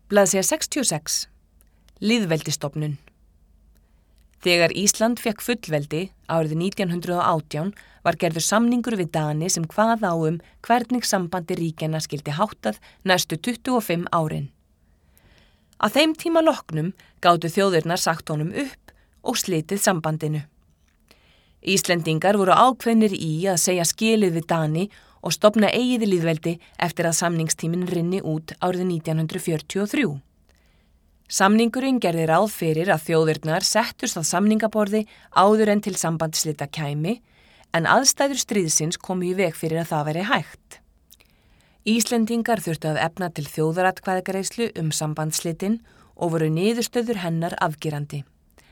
Blaðsíða 66. Lýðveldisstofnun. Þegar Ísland fékk fullveldi árið 1918 var gerður samningur við Dani sem kvað á hvernig sambandi ríkjanna skyldi háttað næstu 25 árin. Að þeim tíma loknum gátu þjóðirnar sagt honum upp og slitið sambandinu. Íslendingar voru ákveðnir í að segja skilið við Dani og stofna eigið lýðveldi eftir að samningstíminn rynni út árið 1943. Samningurinn gerði ráð fyrir að þjóðirnar settust að samningaborði áður en til sambandsslita kæmi, en aðstæður stríðsins komu í veg fyrir að það væri hægt. Íslendingar þurftu að efna til þjóðaratkvæðagreiðslu sambandsslitin og voru niðurstöður hennar afgerandi.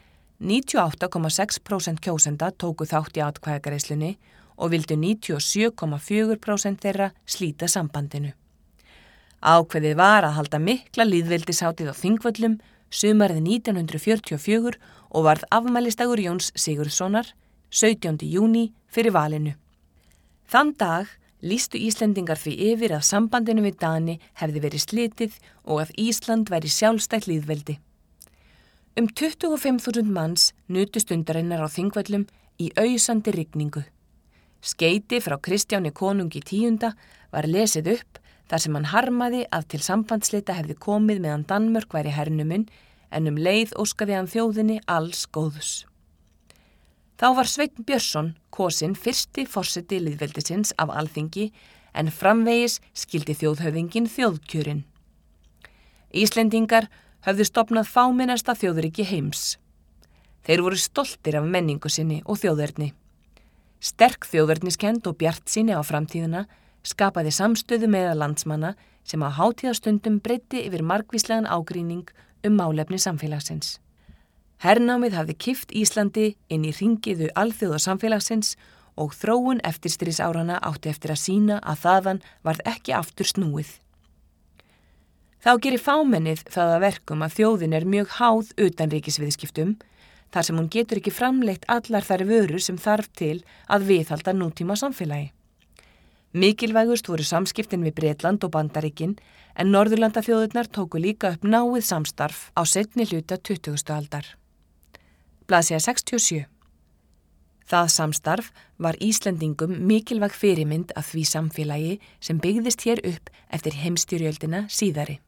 98,6% kjósenda tóku þátt í atkvæðagreiðslunni og vildu 97,4% þeirra slíta sambandinu. Ákveðið var að halda mikla lýðveldishátíð á Þingvöllum sumarið 1944 og varð afmælisdagur Jóns Sigurðssonar 17. júní fyrir valinu. Þann dag lýstu Íslendingar því yfir að sambandinu við Dani hefði verið slitið og að Ísland væri sjálfstætt lýðveldi. 25.000 manns nutu stundarinnar á Þingvöllum í ausandi rigningu. Skeyti frá Kristjáni konungi 10. var lesið upp þar sem hann harmaði að til sambandslita hefði komið meðan Danmörk væri hernuminn en leið óskaði hann þjóðinni alls góðs. Þá var Sveinn Björnsson kosinn fyrsti forseti lýðveldisins af Alþingi en framvegis skildi þjóðhöfðinginn þjóðkjörinn. Íslendingar höfðu stofnað fámennasta þjóðríki heims. Þeir voru stoltir af menningu sinni og þjóðerni. Sterk þjóðerniskennd og bjartsýni á framtíðina skapaði samstöðu meðal landsmanna sem á hátíðastundum breiddi yfir margvíslegan ágreining málefni samfélagsins. Hernámið hafði kippt Íslandi inn í hringiðu alþjóðasamfélagsins og þróun eftirstríðsáranna átti eftir að sýna að þaðan varð ekki aftur snúið. Þá gerir fámennið það að verkum að þjóðin mjög háð utanríkisviðskiptum, þar sem hún getur ekki framleitt allar þær vörur sem þarf til að viðhalda nútíma samfélagi. Mikilvægust voru samskiptin við Bretland og Bandaríkin, en Norðurlandaþjóðirnar tóku líka upp náið samstarf á seinni hluta 20. aldar. Blaðsíða 67. Það samstarf var Íslendingum mikilvæg fyrirmynd að því samfélagi sem byggðist hér upp eftir heimsstyrjöldina síðari.